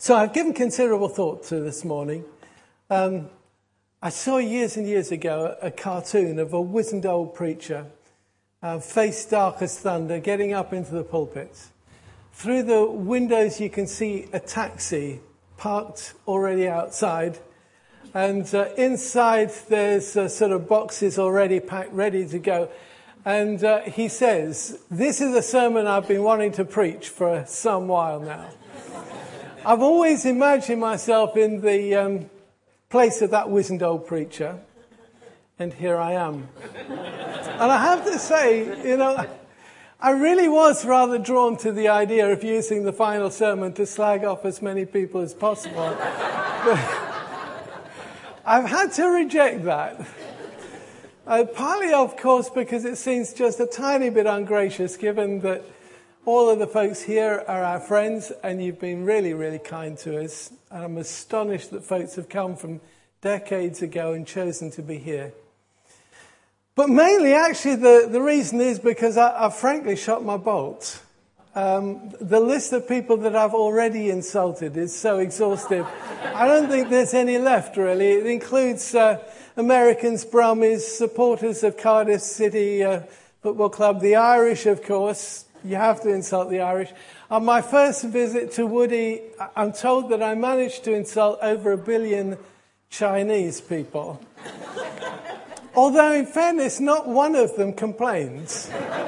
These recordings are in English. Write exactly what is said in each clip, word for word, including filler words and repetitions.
So I've given considerable thought to this morning. Um, I saw years and years ago a, a cartoon of a wizened old preacher, uh, face dark as thunder, getting up into the pulpit. Through the windows you can see a taxi parked already outside. And uh, inside there's uh, sort of boxes already packed, ready to go. And uh, he says, "This is a sermon I've been wanting to preach for some while now." I've always imagined myself in the um, place of that wizened old preacher. And here I am. And I have to say, you know, I really was rather drawn to the idea of using the final sermon to slag off as many people as possible. But I've had to reject that. Uh, partly, of course, because it seems just a tiny bit ungracious, given that all of the folks here are our friends, and you've been really, really kind to us. And I'm astonished that folks have come from decades ago and chosen to be here. But mainly, actually, the, the reason is because I, I've frankly shot my bolt. Um, the list of people that I've already insulted is so exhaustive. I don't think there's any left, really. It includes uh, Americans, Brummies, supporters of Cardiff City uh, Football Club, the Irish, of course. You have to insult the Irish. On my first visit to Woody, I'm told that I managed to insult over a billion Chinese people. Although, in fairness, not one of them complains.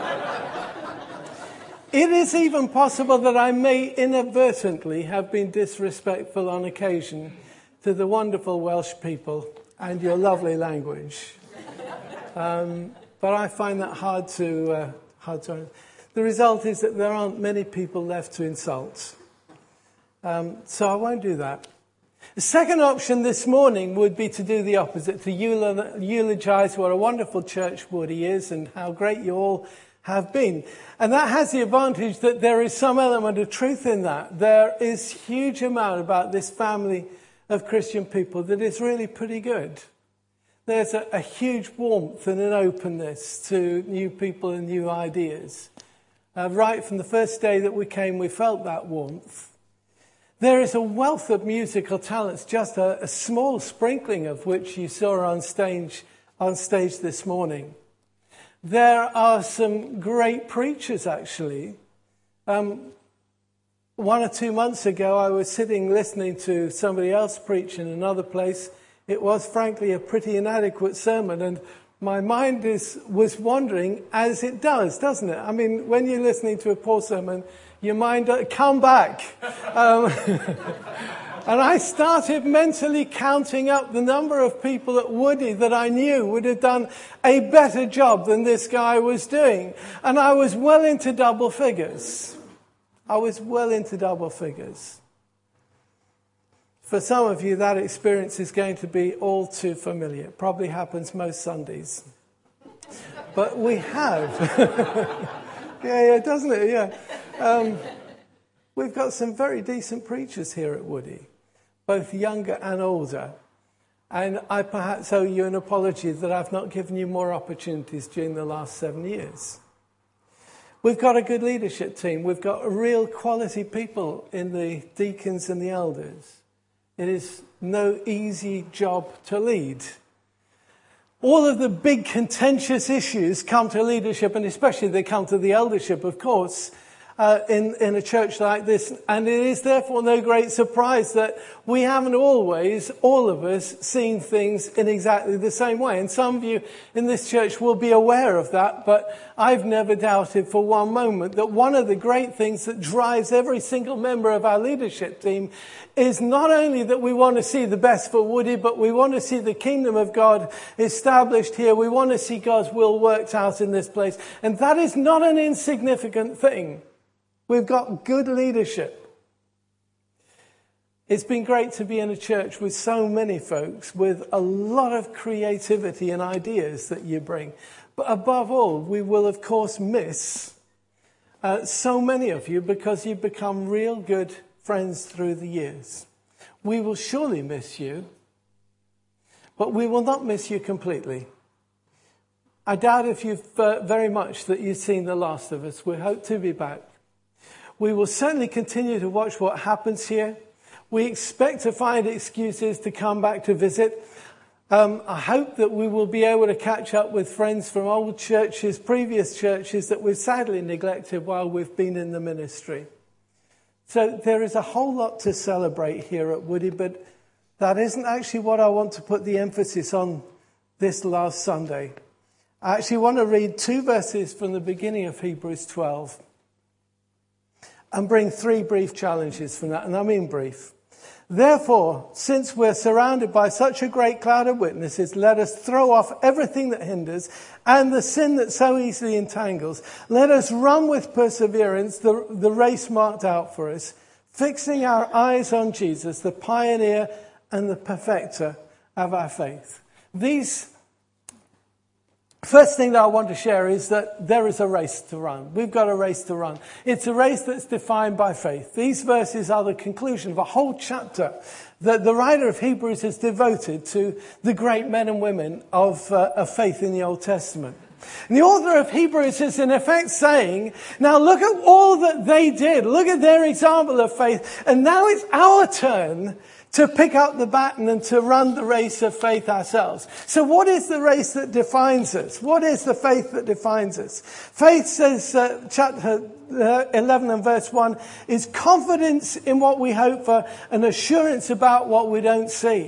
It is even possible that I may inadvertently have been disrespectful on occasion to the wonderful Welsh people and your lovely language. Um, but I find that hard to... Uh, hard to The result is that there aren't many people left to insult. Um, so I won't do that. The second option this morning would be to do the opposite, to eulogize what a wonderful church Woody is and how great you all have been. And that has the advantage that there is some element of truth in that. There is a huge amount about this family of Christian people that is really pretty good. There's a, a huge warmth and an openness to new people and new ideas. Uh, right from the first day that we came, we felt that warmth. There is a wealth of musical talents, just a, a small sprinkling of which you saw on stage, on stage this morning. There are some great preachers, actually. Um, one or two months ago, I was sitting listening to somebody else preach in another place. It was, frankly, a pretty inadequate sermon, and my mind is was wandering, as it does, doesn't it? I mean, when you're listening to a poor sermon, your mind, uh, come back. Um, and I started mentally counting up the number of people at Woody that I knew would have done a better job than this guy was doing. And I was well into double figures. I was well into double figures. For some of you, that experience is going to be all too familiar. It probably happens most Sundays. But we have. yeah, yeah, doesn't it? Yeah. Um, we've got some very decent preachers here at Woody, both younger and older. And I perhaps owe you an apology that I've not given you more opportunities during the last seven years. We've got a good leadership team. We've got real quality people in the deacons and the elders. It is no easy job to lead. All of the big contentious issues come to leadership, and especially they come to the eldership, of course, uh, in, in a church like this. And it is therefore no great surprise that we haven't always, all of us, seen things in exactly the same way. And some of you in this church will be aware of that, but I've never doubted for one moment that one of the great things that drives every single member of our leadership team is not only that we want to see the best for Woody, but we want to see the kingdom of God established here. We want to see God's will worked out in this place. And that is not an insignificant thing. We've got good leadership. It's been great to be in a church with so many folks with a lot of creativity and ideas that you bring. But above all, we will, of course, miss uh, so many of you because you've become real good friends through the years. We will surely miss you, but we will not miss you completely. I doubt if you've uh, very much that you've seen the last of us. We hope to be back. We will certainly continue to watch what happens here. We expect to find excuses to come back to visit. Um, I hope that we will be able to catch up with friends from old churches, previous churches that we've sadly neglected while we've been in the ministry. So there is a whole lot to celebrate here at Woody, but that isn't actually what I want to put the emphasis on this last Sunday. I actually want to read two verses from the beginning of Hebrews twelve and bring three brief challenges from that, and I mean brief. Therefore, since we're surrounded by such a great cloud of witnesses, let us throw off everything that hinders and the sin that so easily entangles. Let us run with perseverance the, the race marked out for us, fixing our eyes on Jesus, the pioneer and the perfecter of our faith. These First thing that I want to share is that there is a race to run. We've got a race to run. It's a race that's defined by faith. These verses are the conclusion of a whole chapter that the writer of Hebrews has devoted to the great men and women of, uh, of faith in the Old Testament. And the author of Hebrews is in effect saying, now look at all that they did. Look at their example of faith. And now it's our turn to pick up the baton and to run the race of faith ourselves. So what is the race that defines us? What is the faith that defines us? Faith, says uh, chapter eleven and verse one, is confidence in what we hope for and assurance about what we don't see.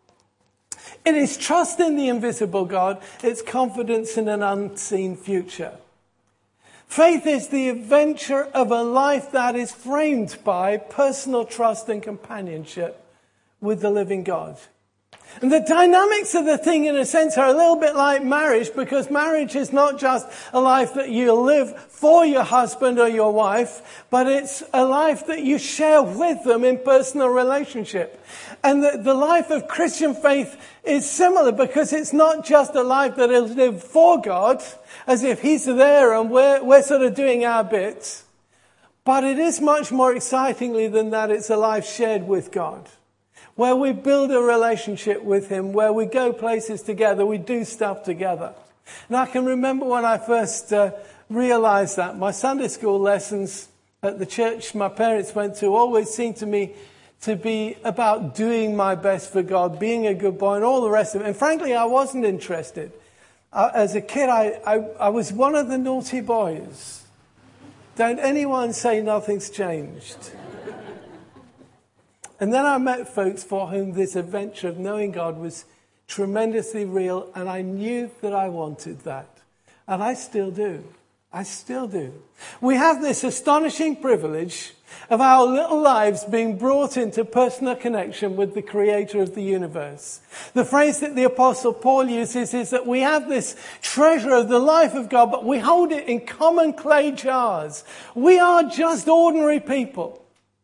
It is trust in the invisible God. It's confidence in an unseen future. Faith is the adventure of a life that is framed by personal trust and companionship with the living God. And the dynamics of the thing, in a sense, are a little bit like marriage, because marriage is not just a life that you live for your husband or your wife, but it's a life that you share with them in personal relationship. And the, the life of Christian faith is similar, because it's not just a life that is lived for God, as if He's there and we're, we're sort of doing our bits. But it is much more excitingly than that. It's a life shared with God, where we build a relationship with Him, where we go places together, we do stuff together. And I can remember when I first uh, realized that. My Sunday school lessons at the church my parents went to always seemed to me to be about doing my best for God, being a good boy, and all the rest of it. And frankly, I wasn't interested. Uh, as a kid, I, I, I was one of the naughty boys. Don't anyone say nothing's changed. And then I met folks for whom this adventure of knowing God was tremendously real, and I knew that I wanted that. And I still do. I still do. We have this astonishing privilege of our little lives being brought into personal connection with the Creator of the universe. The phrase that the Apostle Paul uses is that we have this treasure of the life of God, but we hold it in common clay jars. We are just ordinary people.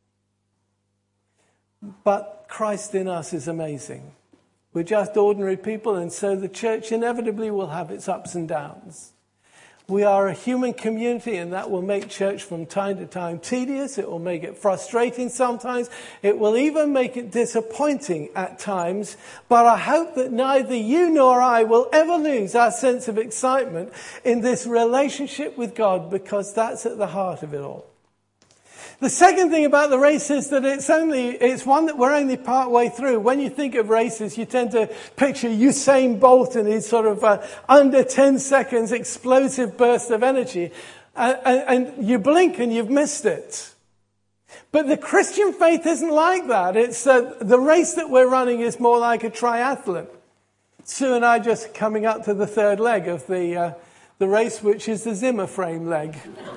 But Christ in us is amazing. We're just ordinary people, and so the church inevitably will have its ups and downs. We are a human community, and that will make church from time to time tedious. It will make it frustrating sometimes. It will even make it disappointing at times. But I hope that neither you nor I will ever lose our sense of excitement in this relationship with God, because that's at the heart of it all. The second thing about the race is that it's only, it's one that we're only part way through. When you think of races, you tend to picture Usain Bolt and his sort of uh, under ten seconds explosive burst of energy. Uh, and, and you blink and you've missed it. But the Christian faith isn't like that. It's uh, the race that we're running is more like a triathlon. Sue and I just coming up to the third leg of the, uh, the race, which is the Zimmer frame leg.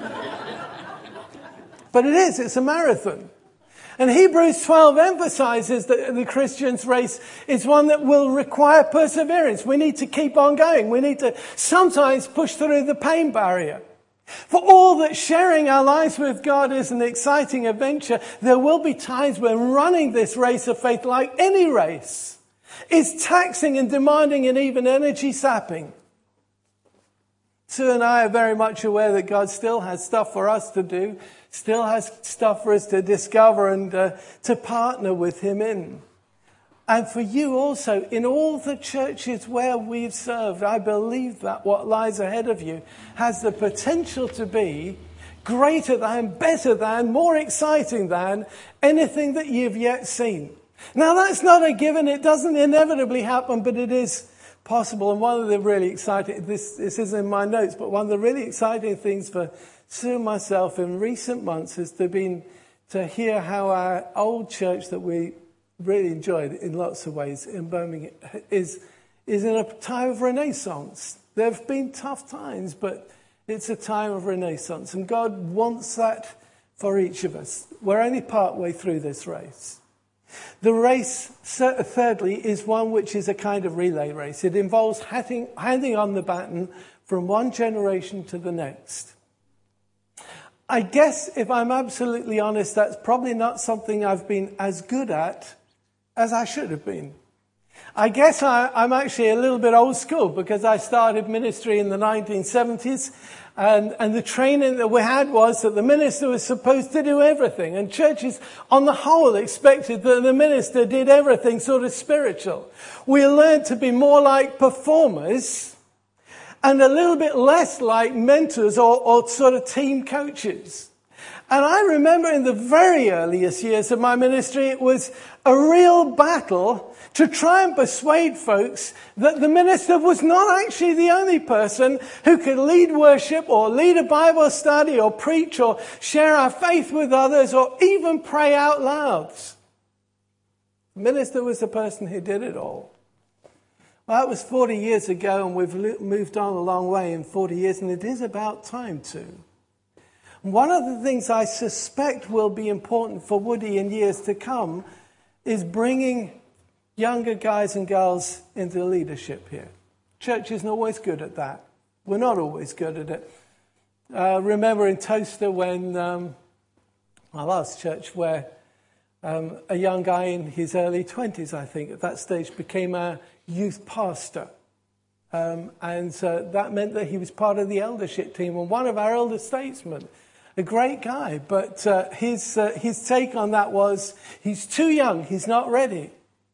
But it is, it's a marathon. And Hebrews twelve emphasizes that the Christian's race is one that will require perseverance. We need to keep on going. We need to sometimes push through the pain barrier. For all that sharing our lives with God is an exciting adventure, there will be times when running this race of faith, like any race, is taxing and demanding and even energy sapping. Sue and I are very much aware that God still has stuff for us to do, still has stuff for us to discover and uh, to partner with Him in. And for you also, in all the churches where we've served, I believe that what lies ahead of you has the potential to be greater than, better than, more exciting than anything that you've yet seen. Now, that's not a given. It doesn't inevitably happen, but it is possible. And one of the really exciting, this, this is in my notes, but one of the really exciting things for Sue and myself in recent months has to been to hear how our old church that we really enjoyed in lots of ways in Birmingham is, is in a time of renaissance. There have been tough times, but it's a time of renaissance. And God wants that for each of us. We're only part way through this race. The race, thirdly, is one which is a kind of relay race. It involves handing, handing on the baton from one generation to the next. I guess, if I'm absolutely honest, that's probably not something I've been as good at as I should have been. I guess I, I'm actually a little bit old school because I started ministry in the nineteen seventies. And, and the training that we had was that the minister was supposed to do everything. And churches, on the whole, expected that the minister did everything sort of spiritual. We learned to be more like performers and a little bit less like mentors or, or sort of team coaches. And I remember in the very earliest years of my ministry, it was a real battle to try and persuade folks that the minister was not actually the only person who could lead worship or lead a Bible study or preach or share our faith with others or even pray out loud. The minister was the person who did it all. Well, that was forty years ago, and we've moved on a long way in forty years, and it is about time to. One of the things I suspect will be important for Woody in years to come is bringing younger guys and girls into leadership here. Church isn't always good at that. We're not always good at it. Uh, remember in Toaster when um, my last church where um, a young guy in his early twenties, I think, at that stage became a youth pastor. Um, and uh, that meant that he was part of the eldership team and one of our elder statesmen. A great guy, but uh, his uh, his take on that was, he's too young, he's not ready.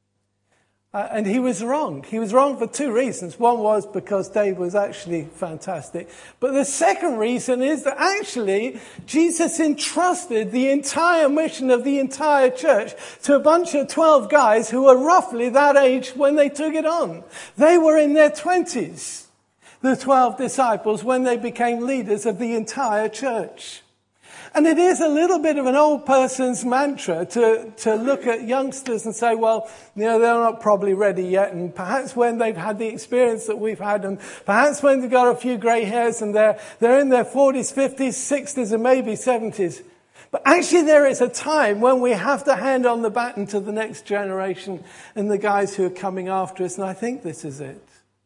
Uh, and he was wrong. He was wrong for two reasons. One was because Dave was actually fantastic. But the second reason is that actually Jesus entrusted the entire mission of the entire church to a bunch of twelve guys who were roughly that age when they took it on. They were in their twenties, the twelve disciples, when they became leaders of the entire church. And it is a little bit of an old person's mantra to, to look at youngsters and say, well, you know, they're not probably ready yet. And perhaps when they've had the experience that we've had, and perhaps when they've got a few grey hairs and they're, they're in their forties, fifties, sixties, and maybe seventies. But actually there is a time when we have to hand on the baton to the next generation and the guys who are coming after us. And I think this is it.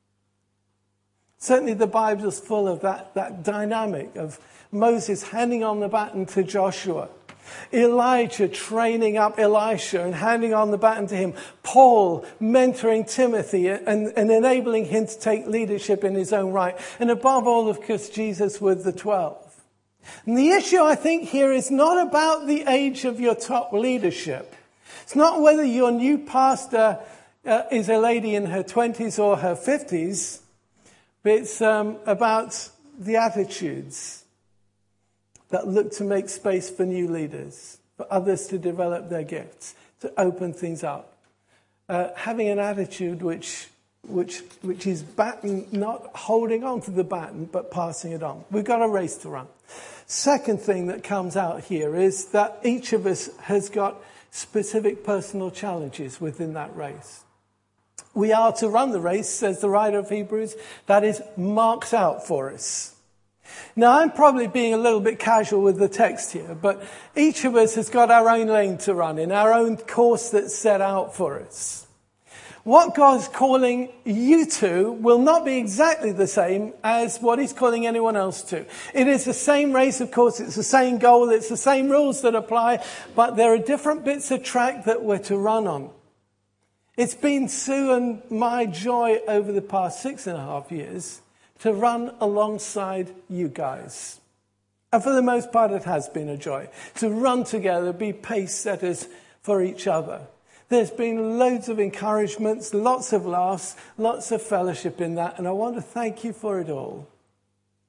Certainly the Bible is full of that, that dynamic of Moses handing on the baton to Joshua, Elijah training up Elisha and handing on the baton to him, Paul mentoring Timothy and, and enabling him to take leadership in his own right, and above all, of course, Jesus with the twelve. And the issue, I think, here is not about the age of your top leadership. It's not whether your new pastor uh, is a lady in her twenties or her fifties, but it's um, about the attitudes that look to make space for new leaders, for others to develop their gifts, to open things up. Uh, having an attitude which, which, which is baton, not holding on to the baton, but passing it on. We've got a race to run. Second thing that comes out here is that each of us has got specific personal challenges within that race. We are to run the race, says the writer of Hebrews, that is marked out for us. Now, I'm probably being a little bit casual with the text here, but each of us has got our own lane to run in, our own course that's set out for us. What God's calling you to will not be exactly the same as what he's calling anyone else to. It is the same race, of course, it's the same goal, it's the same rules that apply, but there are different bits of track that we're to run on. It's been Sue and my joy over the past six and a half years to run alongside you guys. And for the most part, it has been a joy to run together, be pace setters for each other. There's been loads of encouragements, lots of laughs, lots of fellowship in that, and I want to thank you for it all.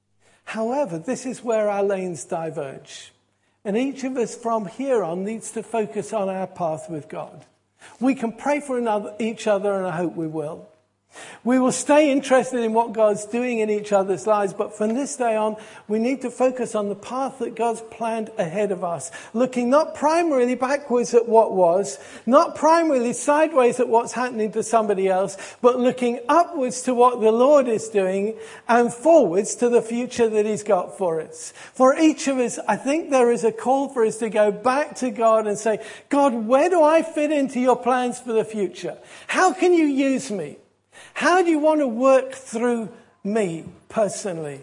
However, this is where our lanes diverge. And each of us from here on needs to focus on our path with God. We can pray for another, each other, and I hope we will. We will stay interested in what God's doing in each other's lives, but from this day on, we need to focus on the path that God's planned ahead of us, looking not primarily backwards at what was, not primarily sideways at what's happening to somebody else, but looking upwards to what the Lord is doing and forwards to the future that He's got for us. For each of us, I think there is a call for us to go back to God and say, God, where do I fit into your plans for the future? How can you use me? How do you want to work through me personally?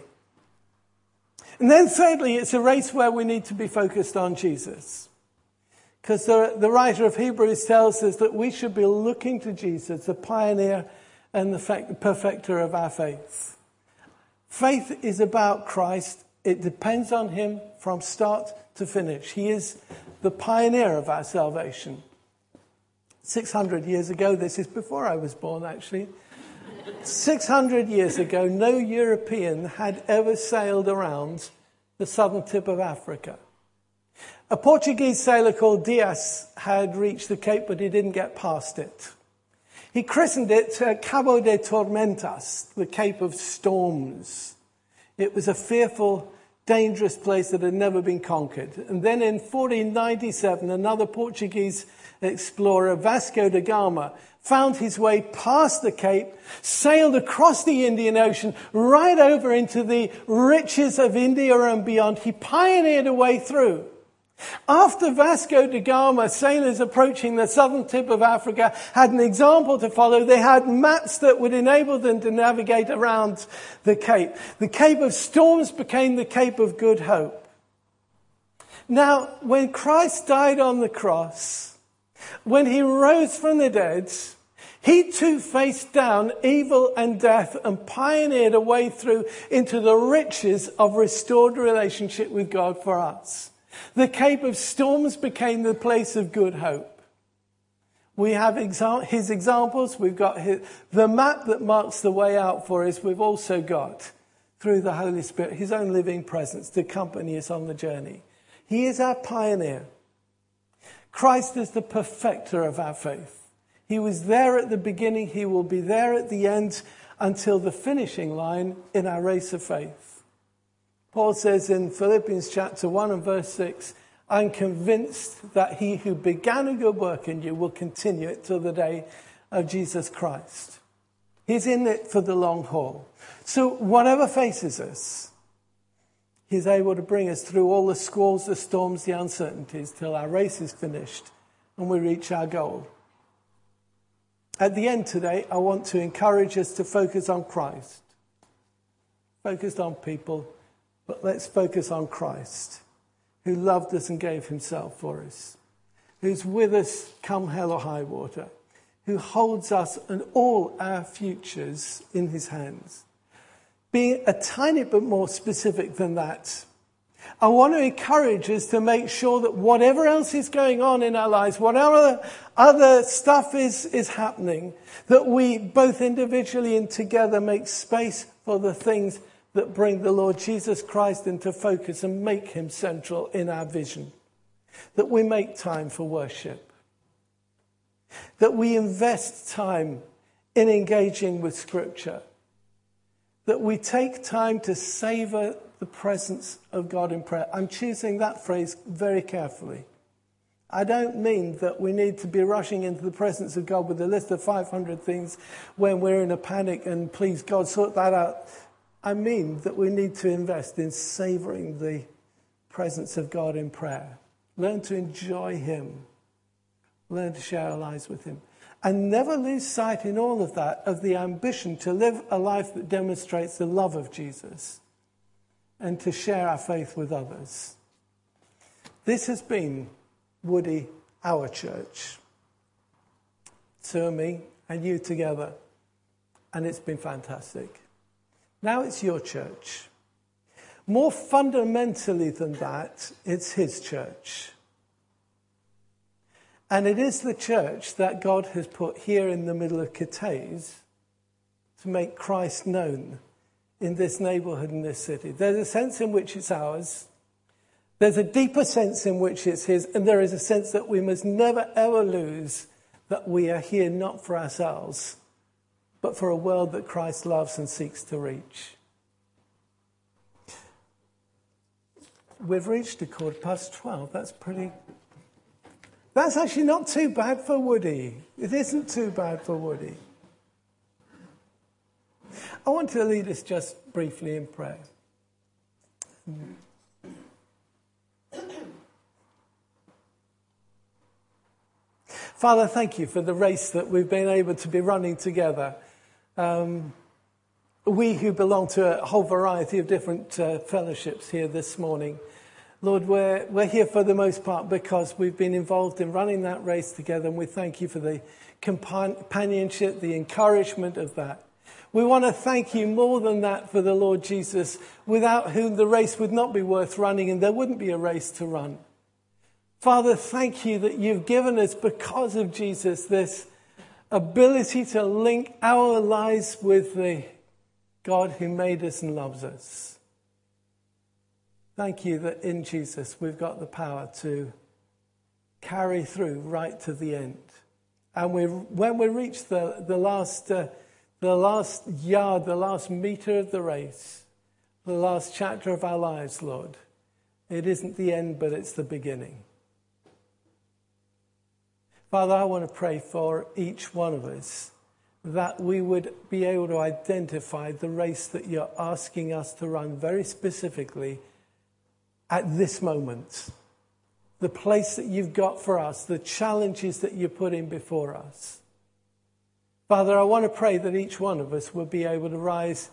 And then thirdly, it's a race where we need to be focused on Jesus. Because the, the writer of Hebrews tells us that we should be looking to Jesus, the pioneer and the perfecter of our faith. Faith is about Christ. It depends on Him from start to finish. He is the pioneer of our salvation. six hundred years ago, this is before I was born actually, six hundred years ago, no European had ever sailed around the southern tip of Africa. A Portuguese sailor called Dias had reached the Cape, but he didn't get past it. He christened it uh, Cabo de Tormentas, the Cape of Storms. It was a fearful, dangerous place that had never been conquered. And then in fourteen ninety-seven, another Portuguese explorer, Vasco da Gama, found his way past the Cape, sailed across the Indian Ocean, right over into the riches of India and beyond. He pioneered a way through. After Vasco da Gama, sailors approaching the southern tip of Africa had an example to follow. They had maps that would enable them to navigate around the Cape. The Cape of Storms became the Cape of Good Hope. Now, when Christ died on the cross, when He rose from the dead, He too faced down evil and death and pioneered a way through into the riches of restored relationship with God for us. The Cape of Storms became the place of good hope. We have exa- His examples. We've got his, the map that marks the way out for us. We've also got, through the Holy Spirit, His own living presence to accompany us on the journey. He is our pioneer. Christ is the perfecter of our faith. He was there at the beginning. He will be there at the end until the finishing line in our race of faith. Paul says in Philippians chapter one and verse six, I'm convinced that He who began a good work in you will continue it till the day of Jesus Christ. He's in it for the long haul. So whatever faces us, He's able to bring us through all the squalls, the storms, the uncertainties till our race is finished and we reach our goal. At the end today, I want to encourage us to focus on Christ. Focused on people, but let's focus on Christ, who loved us and gave Himself for us, who's with us come hell or high water, who holds us and all our futures in His hands. Being a tiny bit more specific than that, I want to encourage us to make sure that whatever else is going on in our lives, whatever other stuff is, is happening, that we both individually and together make space for the things that bring the Lord Jesus Christ into focus and make Him central in our vision. That we make time for worship. That we invest time in engaging with Scripture. That we take time to savor the presence of God in prayer. I'm choosing that phrase very carefully. I don't mean that we need to be rushing into the presence of God with a list of five hundred things when we're in a panic and please God sort that out. I mean that we need to invest in savoring the presence of God in prayer. Learn to enjoy Him. Learn to share our lives with Him. And never lose sight in all of that of the ambition to live a life that demonstrates the love of Jesus and to share our faith with others. This has been Woody, our church. Sue and me and you together. And it's been fantastic. Now it's your church. More fundamentally than that, it's His church. And it is the church that God has put here in the middle of Cathays to make Christ known in this neighborhood, in this city. There's a sense in which it's ours. There's a deeper sense in which it's his. And there is a sense that we must never, ever lose that we are here not for ourselves, but for a world that Christ loves and seeks to reach. We've reached a quarter past twelve. That's pretty... That's actually not too bad for Woody. It isn't too bad for Woody. I want to lead us just briefly in prayer. Father, thank you for the race that we've been able to be running together. Um, we who belong to a whole variety of different uh, fellowships here this morning, Lord, we're, we're here for the most part because we've been involved in running that race together, and we thank you for the companionship, the encouragement of that. We want to thank you more than that for the Lord Jesus, without whom the race would not be worth running and there wouldn't be a race to run. Father, thank you that you've given us, because of Jesus, this ability to link our lives with the God who made us and loves us. Thank you that in Jesus we've got the power to carry through right to the end. And we, when we reach the, the last... Uh, The last yard, the last meter of the race, the last chapter of our lives, Lord, it isn't the end, but it's the beginning. Father, I want to pray for each one of us that we would be able to identify the race that you're asking us to run very specifically at this moment. The place that you've got for us, the challenges that you're putting before us. Father, I want to pray that each one of us will be able to rise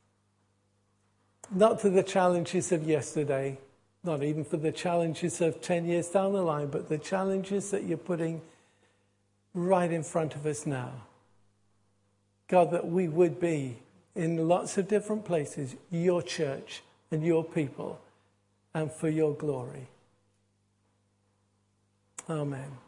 not to the challenges of yesterday, not even for the challenges of ten years down the line, but the challenges that you're putting right in front of us now. God, that we would be in lots of different places, your church and your people, and for your glory. Amen.